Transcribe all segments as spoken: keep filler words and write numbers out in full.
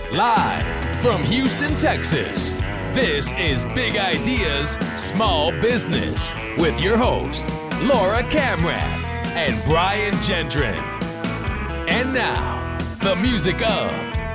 Live from Houston, Texas, this is Big Ideas, Small Business with your host, Laura Camrath and Brian Gendron. And now, the music of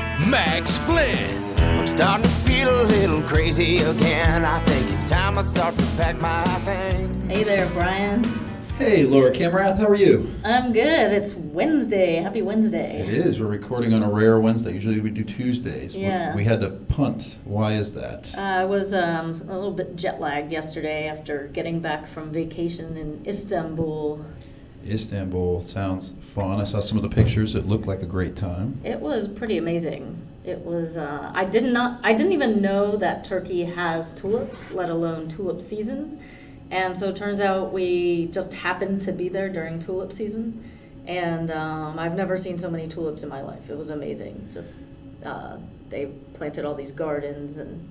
Max Flynn. I'm starting to feel a little crazy again. I think it's time I start to pack my things. Hey there, Brian. Hey, Laura Camrath, how are you? I'm good. It's Wednesday. Happy Wednesday. It is. We're recording on a rare Wednesday. Usually we do Tuesdays. Yeah. We had to punt. Why is that? Uh, I was um, a little bit jet lagged yesterday after getting back from vacation in Istanbul. Istanbul sounds fun. I saw some of the pictures. It looked like a great time. It was pretty amazing. It was. Uh, I did not. I didn't even know that Turkey has tulips, let alone tulip season. And so it turns out we just happened to be there during tulip season. And um, I've never seen so many tulips in my life. It was amazing. Just uh, they planted all these gardens, and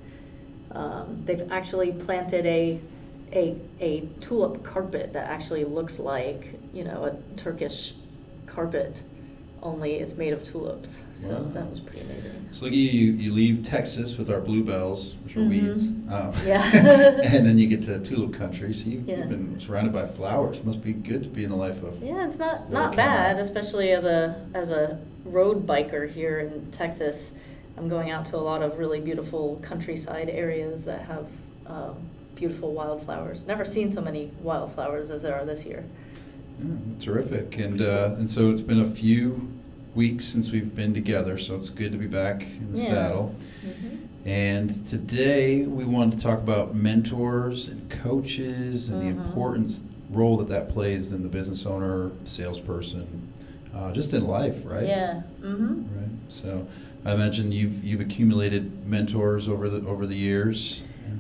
um, they've actually planted a, a a tulip carpet that actually looks like, you know, a Turkish carpet, only it's made of tulips. So wow. That was pretty amazing. So look, you you leave Texas with our bluebells, which are Mm-hmm. weeds. Um, Yeah. and then you get to tulip country. So you've, Yeah. you've been surrounded by flowers. Must be good to be in the life of. Yeah, it's not, Laura not bad, Camrath. especially as a as a road biker here in Texas. I'm going out to a lot of really beautiful countryside areas that have um, beautiful wildflowers. Never seen so many wildflowers as there are this year. Yeah, terrific. And uh, and so it's been a few weeks since we've been together, so it's good to be back in the Yeah. saddle. Mm-hmm. And today we wanted to talk about mentors and coaches and Mm-hmm. the importance role that that plays in the business owner, salesperson, uh, just in life, right? Yeah. Mm-hmm. Right. So I imagine you've you've accumulated mentors over the over the years.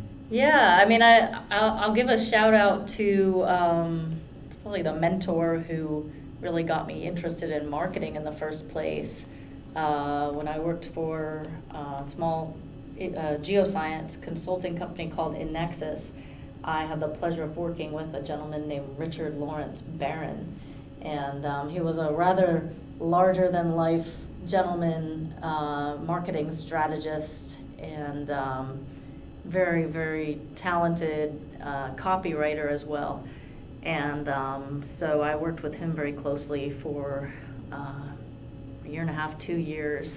Yeah, I mean, I I'll, I'll give a shout out to um, probably the mentor who really got me interested in marketing in the first place. Uh, when I worked for a small uh, geoscience consulting company called Innexus, I had the pleasure of working with a gentleman named Richard Lawrence Barron, and um, he was a rather larger-than-life gentleman, uh, marketing strategist, and um, very, very talented uh, copywriter as well. And um, so I worked with him very closely for uh, a year and a half, two years,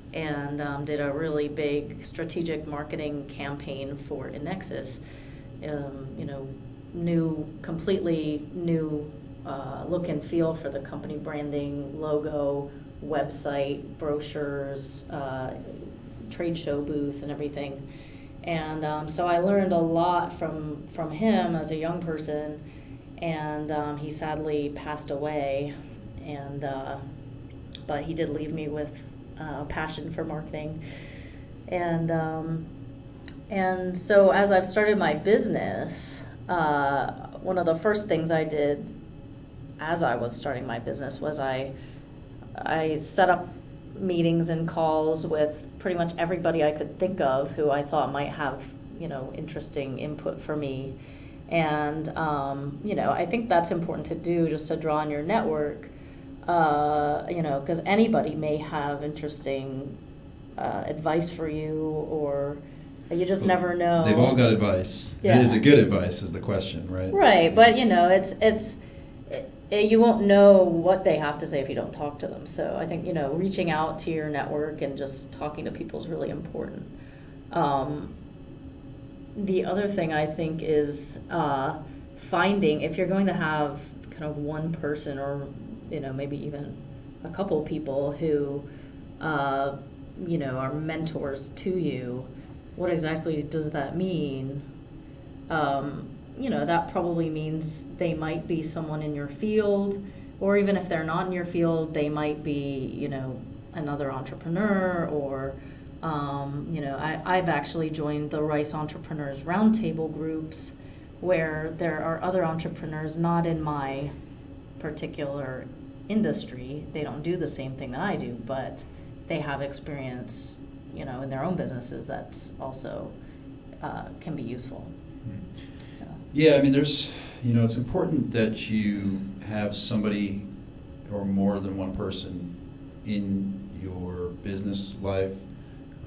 and um, did a really big strategic marketing campaign for Innexus. Um, you know, new, completely new uh, look and feel for the company, branding, logo, website, brochures, uh, trade show booth, and everything. And um, so I learned a lot from from him as a young person. And um, he sadly passed away, and uh, but he did leave me with uh, a passion for marketing, and um, and so as I've started my business, uh, one of the first things I did as I was starting my business was I I set up meetings and calls with pretty much everybody I could think of who I thought might have, you know, interesting input for me. And, um, you know, I think that's important to do, just to draw on your network, uh, you know, because anybody may have interesting uh, advice for you, or you just Well, never know. They've all got advice. Yeah. Is it good advice is the question, right? Right, but, you know, it's, it's it, you won't know what they have to say if you don't talk to them. So I think, you know, reaching out to your network and just talking to people is really important. Um, The other thing I think is uh, finding, if you're going to have kind of one person, or, you know, maybe even a couple people who, uh, you know, are mentors to you, what exactly does that mean? Um, you know, that probably means they might be someone in your field, or even if they're not in your field, they might be, you know, another entrepreneur, or Um, you know, I, I've actually joined the Rice Entrepreneurs Roundtable groups, where there are other entrepreneurs not in my particular industry. They don't do the same thing that I do, but they have experience, you know, in their own businesses that's also uh, can be useful. So. Yeah, I mean, there's, you know, it's important that you have somebody or more than one person in your business life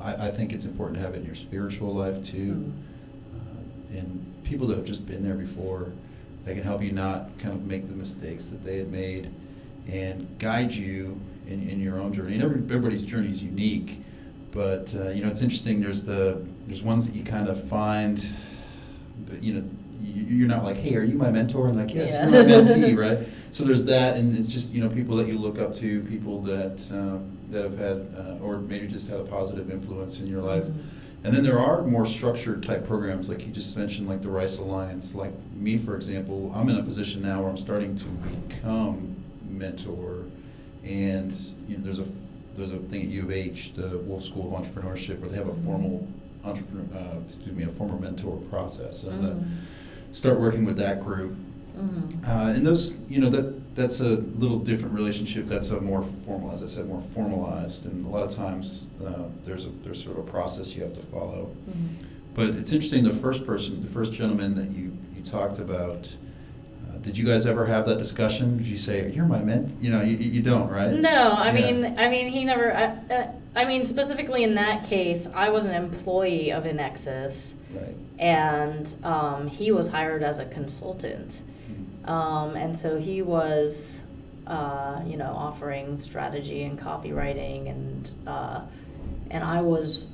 I, I think it's important to have it in your spiritual life too. Mm. Uh, and people that have just been there before, they can help you not kind of make the mistakes that they had made and guide you in, in your own journey. And every, everybody's journey is unique, but uh, you know, it's interesting. There's the there's ones that you kind of find, but you know, you, you're not like, hey, are you my mentor? And like, yes, yeah. you're my mentee, right? So there's that, and it's just, you know, people that you look up to, people that um, that have had, uh, or maybe just had a positive influence in your life. Mm-hmm. And then there are more structured type programs, like you just mentioned, like the Rice Alliance. Like me, for example, I'm in a position now where I'm starting to become mentor, and you know, there's a there's a thing at U of H, the Wolf School of Entrepreneurship, where they have a formal entrepreneur, uh, excuse me, a former mentor process, and I'm Mm-hmm. gonna start working with that group. Mm-hmm. Uh, and those, you know, that that's a little different relationship. That's a more formal, as I said, more formalized. And a lot of times uh, there's a there's sort of a process you have to follow. Mm-hmm. But it's interesting. The first person, the first gentleman that you you talked about. Uh, did you guys ever have that discussion? Did you say, "You're my ment"? You know, you you don't, right? No, I Yeah. mean, I mean, he never. I, uh, I mean, specifically in that case, I was an employee of Inexus, Right. and um, he was hired as a consultant. Um, and so he was, uh, you know, offering strategy and copywriting, and uh, and I was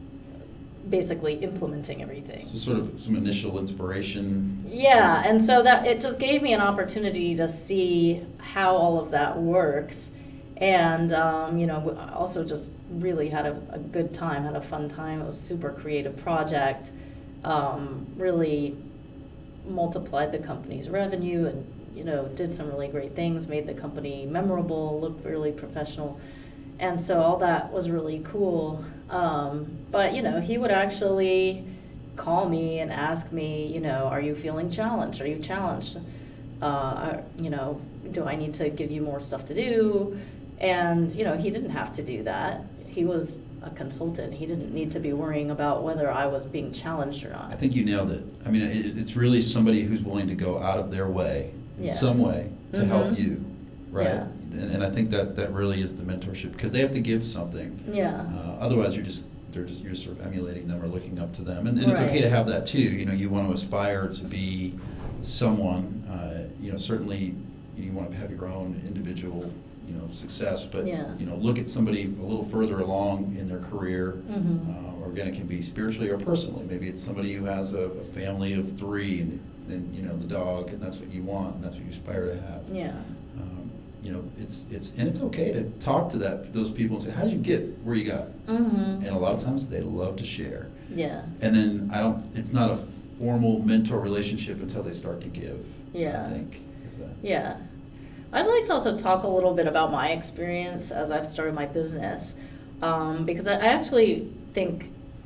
basically implementing everything. So sort of some initial inspiration. Yeah, and so that it just gave me an opportunity to see how all of that works, and um, you know, I also just really had a, a good time, had a fun time. It was a super creative project. Um, really multiplied the company's revenue, and you know, did some really great things, made the company memorable, looked really professional, and so all that was really cool. Um, but you know, he would actually call me and ask me, you know, are you feeling challenged? Are you challenged? Uh, you know, do I need to give you more stuff to do? And you know, he didn't have to do that. He was a consultant. He didn't need to be worrying about whether I was being challenged or not. I think you nailed it. I mean, it, it's really somebody who's willing to go out of their way in Yeah. some way to Mhm. help you, right? Yeah. And, and I think that that really is the mentorship, because they have to give something. Yeah. Uh, otherwise, you're just they're just you're sort of emulating them or looking up to them, and, and it's Right. okay to have that too. You know, you want to aspire to be someone. Uh, you know, certainly you want to have your own individual, you know, success, but Yeah. you know, look at somebody a little further along in their career. Mhm. Uh, or again, it can be spiritually or personally. Maybe it's somebody who has a, a family of three, and then you know the dog, and that's what you want, and that's what you aspire to have. Yeah. Um, you know, it's it's and it's okay to talk to that those people and say, how did you get where you got? Mm-hmm. And a lot of times they love to share. Yeah. And then I don't. It's not a formal mentor relationship until they start to give. Yeah. I think. If that- Yeah. I'd like to also talk a little bit about my experience as I've started my business, um, because I, I actually think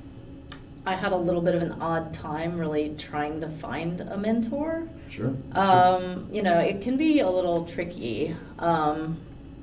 I had a little bit of an odd time really trying to find a mentor. Sure. Um, you know, it can be a little tricky. Um,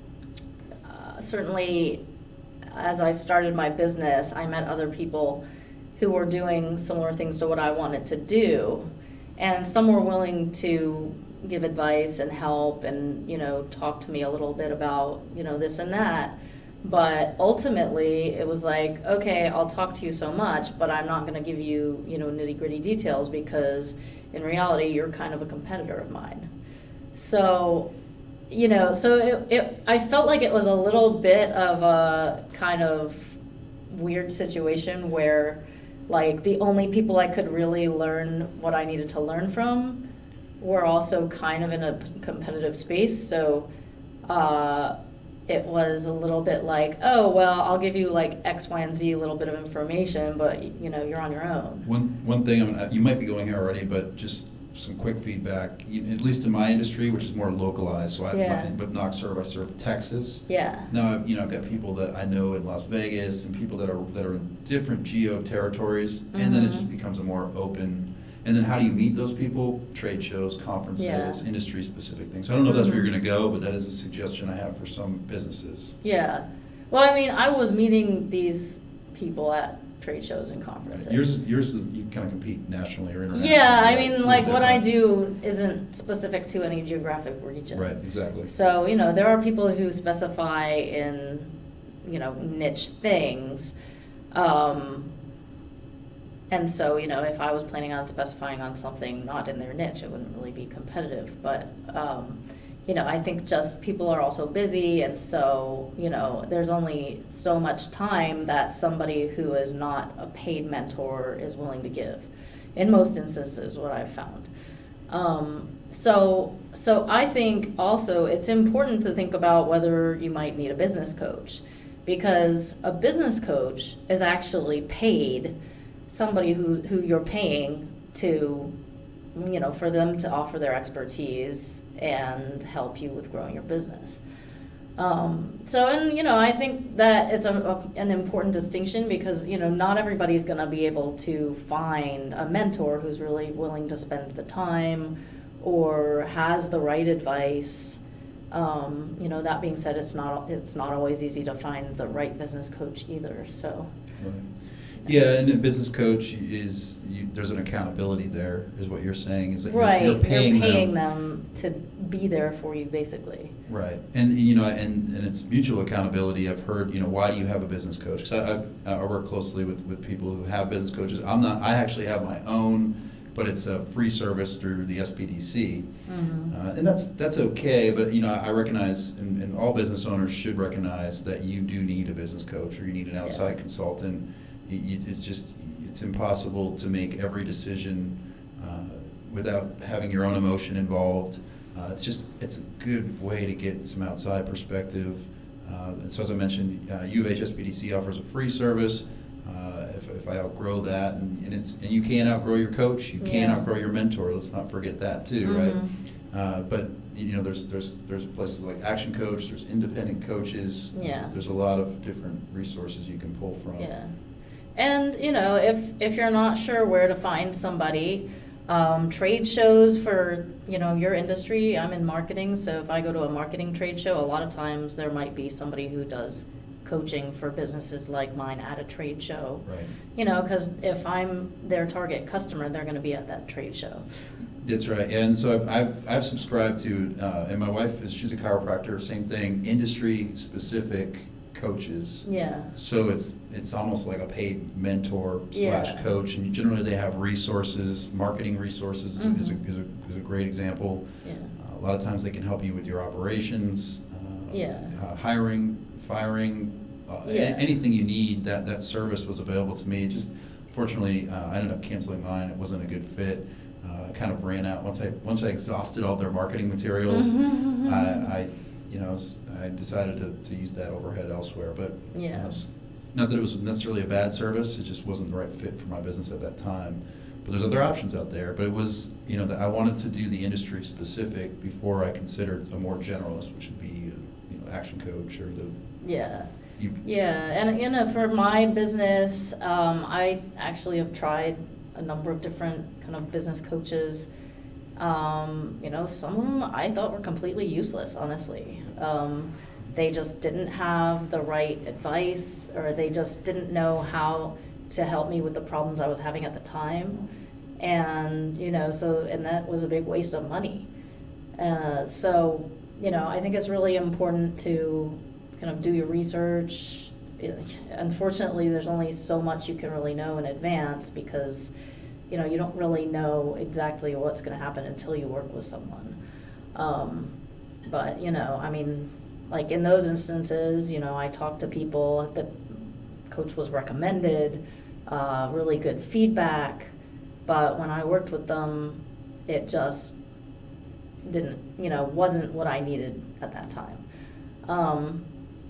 uh, certainly, as I started my business, I met other people who were doing similar things to what I wanted to do, and some were willing to give advice and help and, you know, talk to me a little bit about, you know, this and that. But ultimately, it was like, okay, I'll talk to you so much, but I'm not going to give you, you know, nitty gritty details, because in reality, you're kind of a competitor of mine. So, you know, so it, it, I felt like it was a little bit of a kind of weird situation where, like, the only people I could really learn what I needed to learn from were also kind of in a competitive space. So, uh, it was a little bit like, oh, well, I'll give you like X, Y, and Z, a little bit of information, but you know, you're on your own. One one thing, I mean, you might be going here already, but just some quick feedback. You, at least in my industry, which is more localized. So I, Yeah. my, with Knoxserve, I serve Texas. Yeah. Now, I've, you know, I've got people that I know in Las Vegas and people that are that are in different geo territories, and then it Mhm. just becomes a more open. And then how do you meet those people? Trade shows, conferences, Yeah. industry-specific things. So I don't know if that's where Mhm. you're going to go, but that is a suggestion I have for some businesses. Yeah. Well, I mean, I was meeting these people at trade shows and conferences. Yours is yours is you kind of compete nationally or internationally. Yeah, I right? mean, It's a like little what I different. do isn't specific to any geographic region. Right, exactly. So, you know, there are people who specify in, you know, niche things. Um, and so, you know, if I was planning on specifying on something not in their niche, it wouldn't really be competitive. But, um, you know, I think just people are also busy, and so, you know, there's only so much time that somebody who is not a paid mentor is willing to give. In most instances, what I've found. Um, so, so I think also it's important to think about whether you might need a business coach, because a business coach is actually paid, somebody who's, who you're paying to, you know, for them to offer their expertise and help you with growing your business. Um, so, and, you know, I think that it's a, a, an important distinction, because, you know, not everybody's going to be able to find a mentor who's really willing to spend the time or has the right advice. Um, you know, that being said, it's not, it's not always easy to find the right business coach either, so. Right. Yeah, and a business coach is, you, there's an accountability there, is what you're saying. Is that right, you're, you're paying, you're paying them. them to be there for you, basically. Right, and you know, and, and it's mutual accountability. I've heard, you know, why do you have a business coach? Because I, I, I work closely with, with people who have business coaches. I'm not, I actually have my own, but it's a free service through the S P D C, mm-hmm. uh, and that's that's okay. But you know, I recognize, and, and all business owners should recognize that you do need a business coach, or you need an outside yeah. consultant. It's just, it's impossible to make every decision uh, without having your own emotion involved. Uh, it's just, it's a good way to get some outside perspective. Uh, and so as I mentioned, uh, U of H S P D C offers a free service. Uh, if, if I outgrow that, and, and it's and you can't outgrow your coach, you can't yeah. outgrow your mentor. Let's not forget that too, mm-hmm. right? Uh, but you know, there's there's there's places like Action Coach. There's independent coaches. Yeah. There's a lot of different resources you can pull from. Yeah. And, you know, if, if you're not sure where to find somebody, um, trade shows for, you know, your industry, I'm in marketing, so if I go to a marketing trade show, a lot of times there might be somebody who does coaching for businesses like mine at a trade show. Right. You know, because if I'm their target customer, they're going to be at that trade show. That's right, and so I've I've, I've subscribed to, uh, and my wife is, she's a chiropractor, same thing, industry-specific coaches. Yeah. So it's it's almost like a paid mentor yeah. slash coach, and generally they have resources, marketing resources mm-hmm. is, a, is, a, is a great example. Yeah. Uh, a lot of times they can help you with your operations, uh, yeah. uh, hiring, firing, uh, yeah. a- anything you need. That that service was available to me. Just fortunately, uh, I ended up canceling mine. It wasn't a good fit. Uh, I kind of ran out once I once I exhausted all their marketing materials. Mm-hmm. I, I you know, I decided to, to use that overhead elsewhere. But yeah. you know, not that it was necessarily a bad service, it just wasn't the right fit for my business at that time. But there's other options out there. But it was, you know, that I wanted to do the industry specific before I considered a more generalist, which would be, you know, Action Coach or the. Yeah. You, yeah, and you know, for my business, um, I actually have tried a number of different kind of business coaches. Um, you know, some of them I thought were completely useless, honestly. Um, they just didn't have the right advice, or they just didn't know how to help me with the problems I was having at the time. And, you know, so, and that was a big waste of money. Uh, so, you know, I think it's really important to kind of do your research. Unfortunately, there's only so much you can really know in advance, because you know, you don't really know exactly what's going to happen until you work with someone. Um, but, you know, I mean, like in those instances, you know, I talked to people, the coach was recommended, uh, really good feedback, but when I worked with them, it just didn't, you know, wasn't what I needed at that time. Um,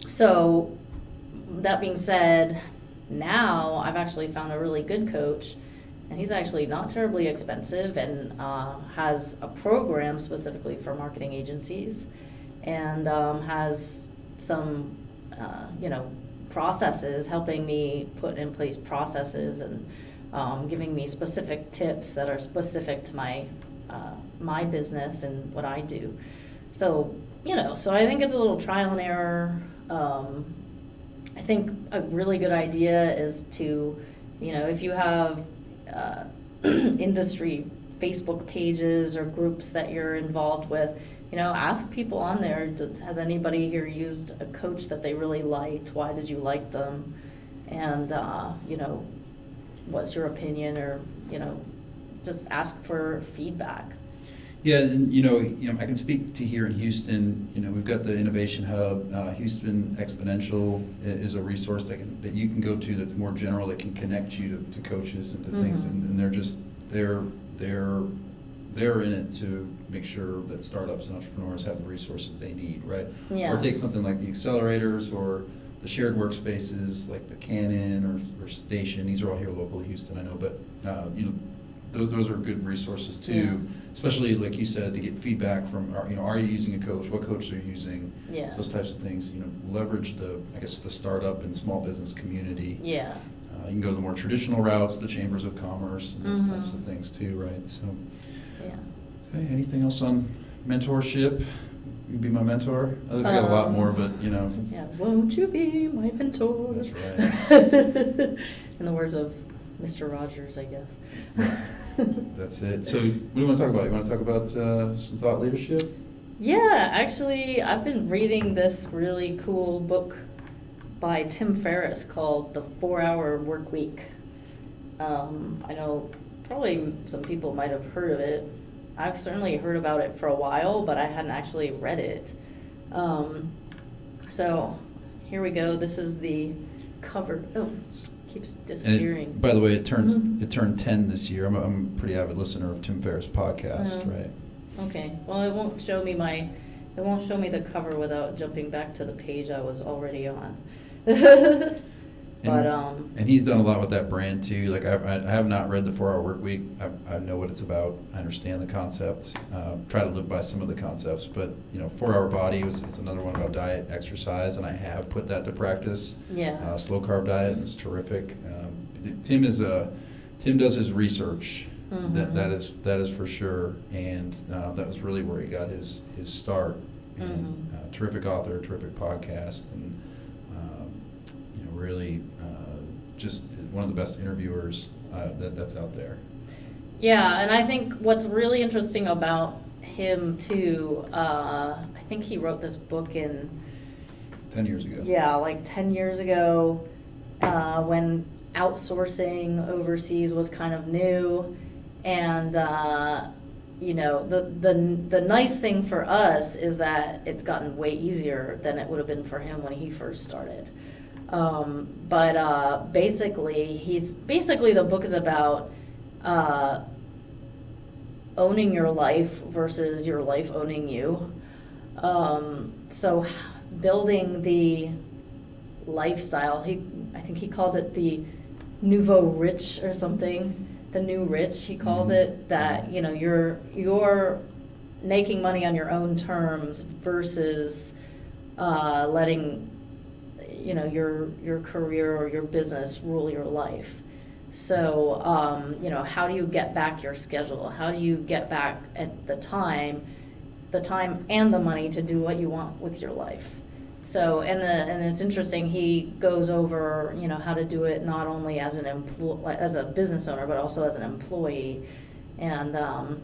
so that being said, now I've actually found a really good coach. And he's actually not terribly expensive, and uh, has a program specifically for marketing agencies, and um, has some, uh, you know, processes, helping me put in place processes, and um, giving me specific tips that are specific to my uh, my business and what I do. So, you know, so I think it's a little trial and error. Um, I think a really good idea is to, you know, if you have Uh, industry Facebook pages or groups that you're involved with, you know, ask people on there, does, has anybody here used a coach that they really liked? Why did you like them? and uh, you know, what's your opinion, or you know, just ask for feedback. Yeah, and you know, you know, I can speak to here in Houston. You know, we've got the Innovation Hub. Uh, Houston Exponential is a resource that can, that you can go to that's more general, that can connect you to, to coaches and to mm-hmm. things, and, and they're just they're they're they're in it to make sure that startups and entrepreneurs have the resources they need, right? Yeah. Or take something like the accelerators or the shared workspaces like the Canon or, or Station. These are all here local in Houston, I know, but uh, you know, those, those are good resources too. Yeah. Especially like you said, to get feedback from, you know, are you using a coach? What coach are you using? Yeah. Those types of things. You know, leverage the, I guess, the startup and small business community. Yeah. Uh, you can go to the more traditional routes, the chambers of commerce, and those mm-hmm. types of things too, right? So. Yeah. Okay. Anything else on mentorship? You be my mentor. I think I got um, a lot more, but you know. Yeah. Won't you be my mentor? That's right. In the words of Mister Rogers, I guess. That's, that's it. So, what do you want to talk about? You want to talk about uh, some thought leadership? Yeah, actually, I've been reading this really cool book by Tim Ferriss called The Four-Hour Work Week. Um, I know probably some people might have heard of it. I've certainly heard about it for a while, but I hadn't actually read it. Um, so, here we go. This is the cover. Oh. Keeps disappearing. It, by the way, it turns mm-hmm. it turned ten this year. I'm a, I'm a pretty avid listener of Tim Ferriss' podcast, uh, right? Okay. Well, it won't show me my, it won't show me the cover without jumping back to the page I was already on. But and, um. And he's done a lot with that brand too. Like I, I have not read the Four Hour Work Week. I, I know what it's about. I understand the concept. Uh, try to live by some of the concepts. But you know, Four Hour Body was it's another one about diet, exercise, and I have put that to practice. Yeah. Uh, slow carb diet is terrific. Um, Tim is a Tim does his research. Mm-hmm. That that is that is for sure. And uh, that was really where he got his his start. And mm-hmm. uh, terrific author, terrific podcast, and. Really uh, just one of the best interviewers uh, that, that's out there. Yeah, and I think what's really interesting about him too, uh, I think he wrote this book in... ten years ago. Yeah, like ten years ago uh, when outsourcing overseas was kind of new. And, uh, you know, the, the, the nice thing for us is that it's gotten way easier than it would have been for him when he first started. Um, but uh, basically, he's basically the book is about uh, owning your life versus your life owning you. Um, so building the lifestyle, he I think he calls it the nouveau rich or something. The new rich, he calls mm-hmm. it. That you know you're you're making money on your own terms versus uh, letting. you know, your your career or your business rule your life. So, um, you know, how do you get back your schedule? How do you get back at the time, the time and the money to do what you want with your life? So, and the and it's interesting. He goes over, you know, how to do it not only as an employ as a business owner, but also as an employee. And um,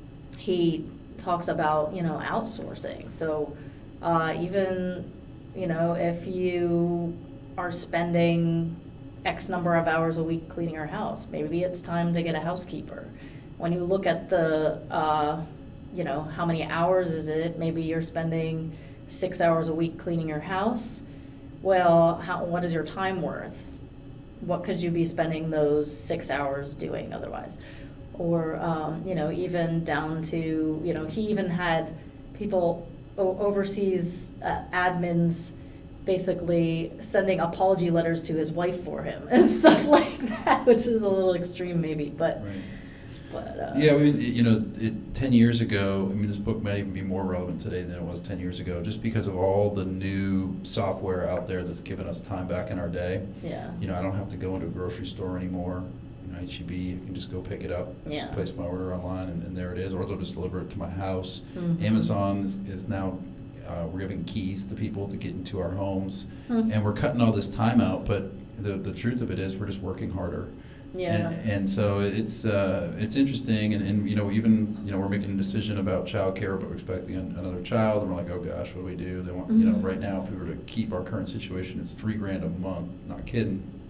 he talks about, you know, outsourcing. So, uh, even you know, if you are spending X number of hours a week cleaning your house, maybe it's time to get a housekeeper. When you look at the, uh, you know, how many hours is it? Maybe you're spending six hours a week cleaning your house. Well, how, what is your time worth? What could you be spending those six hours doing otherwise? Or, um, you know, even down to, you know, he even had people overseas uh, admins basically sending apology letters to his wife for him and stuff like that, which is a little extreme maybe, but right. but uh, yeah, I mean, you know, it, ten years ago, I mean, this book might even be more relevant today than it was ten years ago, just because of all the new software out there that's given us time back in our day. Yeah. You know, I don't have to go into a grocery store anymore. H E B, I can just go pick it up, yeah. just place my order online, and, and there it is, or they'll just deliver it to my house. Mm-hmm. Amazon is, is now, uh, we're giving keys to people to get into our homes, mm-hmm. and we're cutting all this time out, but the the truth of it is we're just working harder. Yeah. And, and so it's uh, it's interesting, and, and you know, even, you know, we're making a decision about childcare, but we're expecting an, another child, and we're like, oh gosh, what do we do? They want, mm-hmm. you know, right now, if we were to keep our current situation, it's three grand a month, not kidding.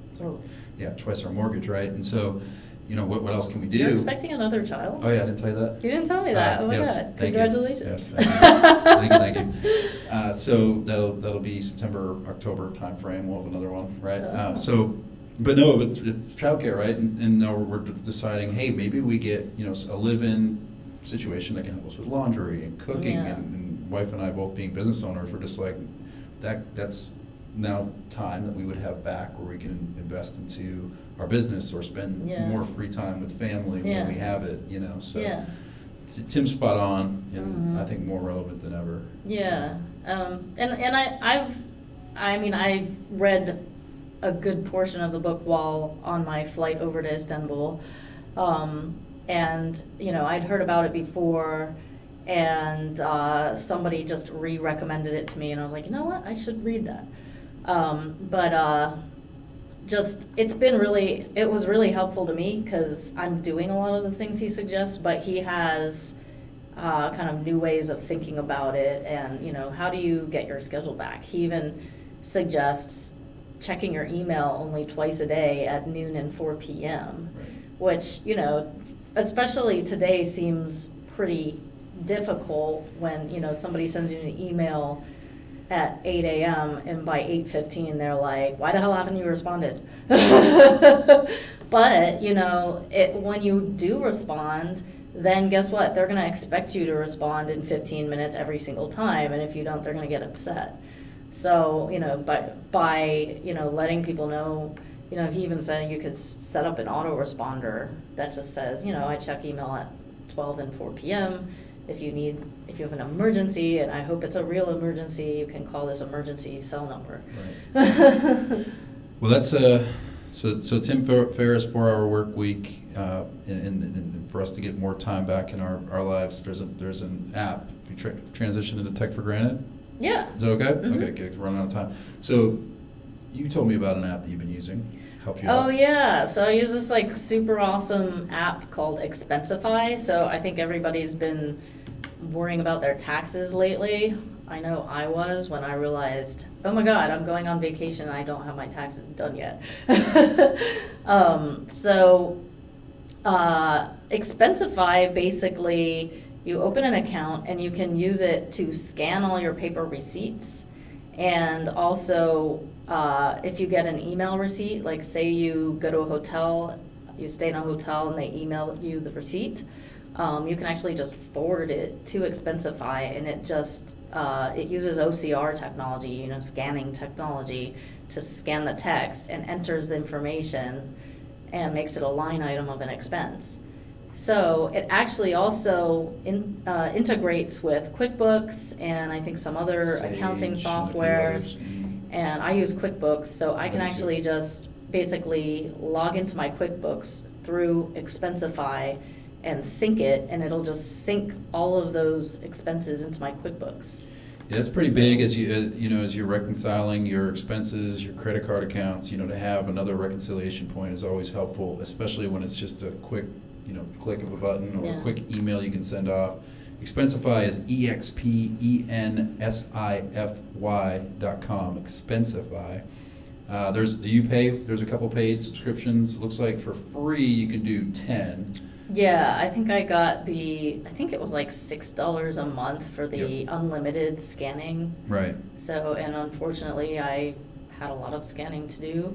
So, yeah, twice our mortgage, right? And so, you know, what, what else can we do? You're expecting another child? Oh, yeah, I didn't tell you that? You didn't tell me that. Uh, oh, my yes, God. thank Congratulations. You. Yes, thank you. thank you, thank you. Uh, so that'll that'll be September, October timeframe. We'll have another one, right? Oh. Uh, so, but no, it's, it's childcare, right? And, and now we're deciding, hey, maybe we get, you know, a live-in situation that can help us with laundry and cooking. Yeah. And, and wife and I both being business owners, we're just like, that. that's now time that we would have back where we can invest into our business or spend Yeah. more free time with family Yeah. when we have it, you know. So Yeah. T- Tim's spot on, and Mhm. I think more relevant than ever. Yeah, um, and and I I've I mean I read a good portion of the book while on my flight over to Istanbul, um, and you know I'd heard about it before, and uh, somebody just re-recommended it to me, and I was like, you know what, I should read that. Um, but uh, just it's been really it was really helpful to me because I'm doing a lot of the things he suggests, but he has uh, kind of new ways of thinking about it, and you know how do you get your schedule back. He even suggests checking your email only twice a day at noon and four p.m. Right. which you know especially today seems pretty difficult when you know somebody sends you an email at eight a.m. and by eight fifteen they're like, why the hell haven't you responded? But, you know, it, when you do respond, then guess what? They're going to expect you to respond in fifteen minutes every single time, and if you don't, they're going to get upset. So, you know, by, by, you know, letting people know, you know, he even said you could s- set up an autoresponder that just says, you know, I check email at twelve and four p.m. If you need, if you have an emergency, and I hope it's a real emergency, you can call this emergency cell number. Right. Well, that's uh, so. So Tim Fer- Ferriss, four-hour work week, uh, and, and, and for us to get more time back in our, our lives, there's a there's an app. If you tra- transition into Tech for Granted, Yeah. is that okay? Mhm. Okay, good. We're running out of time. So, you told me about an app that you've been using. Helped you out. Oh yeah, so I use this like super awesome app called Expensify. So I think everybody's been worrying about their taxes lately. I know I was when I realized, oh my god, I'm going on vacation and I don't have my taxes done yet. um, so uh, Expensify, basically you open an account and you can use it to scan all your paper receipts, and also uh, if you get an email receipt, like say you go to a hotel, you stay in a hotel and they email you the receipt, um, you can actually just forward it to Expensify, and it just uh, it uses O C R technology, you know, scanning technology, to scan the text and enters the information and makes it a line item of an expense. So it actually also in, uh, integrates with QuickBooks and I think some other Sage accounting and a few softwares. others. Mhm. And I use QuickBooks, so I can Me too. actually just basically log into my QuickBooks through Expensify and sync it, and it'll just sync all of those expenses into my QuickBooks. Yeah, it's pretty big as you uh, you know as you're reconciling your expenses, your credit card accounts. You know, to have another reconciliation point is always helpful, especially when it's just a quick, you know, click of a button or Yeah. a quick email you can send off. Expensify is E X P E N S I F Y dot com. Expensify. Uh, there's do you pay? There's a couple paid subscriptions. It looks like for free you can do ten. Yeah, I think I got the, I think it was like six dollars a month for the Yep. unlimited scanning. Right. So, and unfortunately, I had a lot of scanning to do.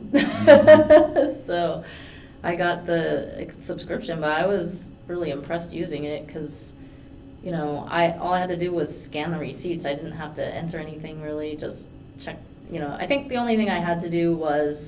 Mhm. So I got the ex- subscription, but I was really impressed using it because, you know, I all I had to do was scan the receipts. I didn't have to enter anything really, just check, you know. I think the only thing I had to do was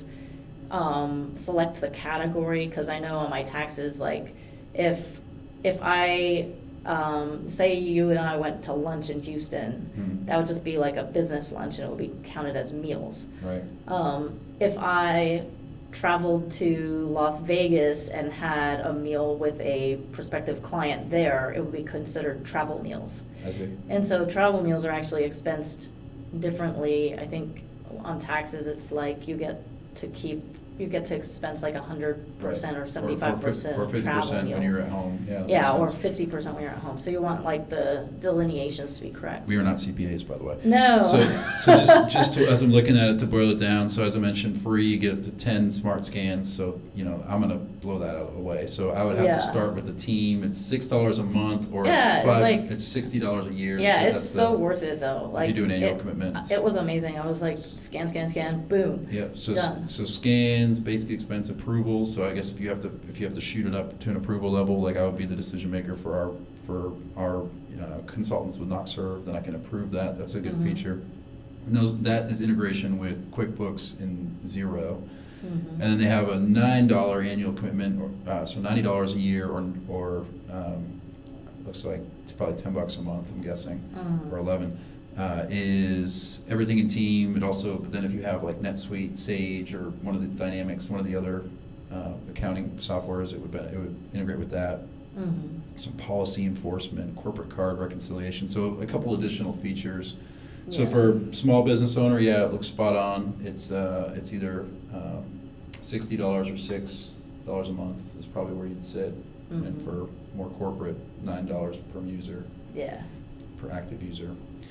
um, select the category, because I know on my taxes, like, if if I um, say you and I went to lunch in Houston, Mhm. that would just be like a business lunch and it would be counted as meals. Right. Um, if I traveled to Las Vegas and had a meal with a prospective client there, it would be considered travel meals. I see. And so travel meals are actually expensed differently. I think on taxes it's like you get to keep you get to expense like one hundred percent Right. or seventy-five percent Or fifty travel percent when meals. you're at home, yeah. that Yeah, or makes sense. fifty percent when you're at home. So you want like the delineations to be correct. We are not C P As, by the way. No. So, so just, just to, as I'm looking at it, to boil it down, so as I mentioned, free, you get up to ten smart scans. So, you know, I'm going to blow that out of the way. So I would have Yeah. to start with the team. It's six dollars a month, or Yeah, it's it's five, like- it's sixty dollars a year. Yeah, so it's that's so the- worth it though. Like do an annual it, commitment. It was amazing. I was like, scan, scan, scan, boom. Yep. So Done. so scans, basic expense approvals. So I guess if you have to if you have to shoot it up to an approval level, like I would be the decision maker for our for our uh, consultants with NoxServe, then I can approve that. That's a good Mhm. feature. And those that is integration with QuickBooks and Xero. Mhm. And then they have a nine dollar annual commitment, or, uh, so ninety dollars a year, or or um, looks like it's probably ten bucks a month. I'm guessing, Mhm. or eleven. Uh, is everything in team. It also, but then if you have like NetSuite, Sage, or one of the Dynamics, one of the other uh, accounting softwares, it would be, it would integrate with that. Mhm. Some policy enforcement, corporate card reconciliation. So a couple additional features. So Yeah. for small business owner, yeah, it looks spot on. It's uh, it's either um, sixty dollars or six dollars a month is probably where you'd sit, and Mhm. for more corporate, nine dollars per user, Yeah. per active user.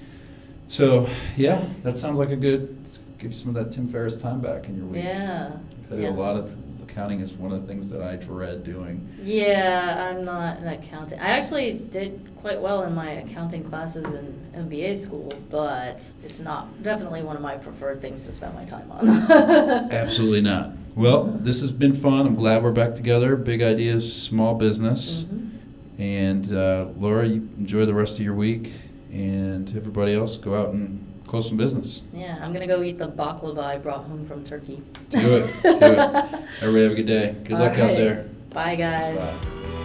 So yeah, that sounds like a good. Give you some of that Tim Ferriss time back in your week. Yeah. I do Yeah. a lot of accounting is one of the things that I dread doing. Yeah, I'm not an accountant. I actually did quite well in my accounting classes in M B A school, but it's not definitely one of my preferred things to spend my time on. Absolutely not. Well, this has been fun. I'm glad we're back together. Big Ideas, Small Business. Mhm. And uh, Laura, you enjoy the rest of your week. And everybody else, go out and close some business. Yeah, I'm gonna go eat the baklava I brought home from Turkey. Do it. Do it. Everybody have a good day. Good luck All out right. there. Bye, guys. Bye.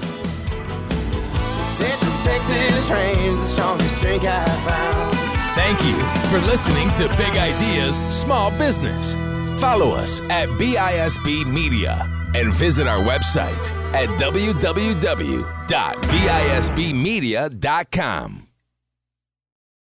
Central Texas reigns the strongest drink I found. Thank you for listening to Big Ideas Small Business. Follow us at B I S B Media and visit our website at w w w dot b i s b media dot com.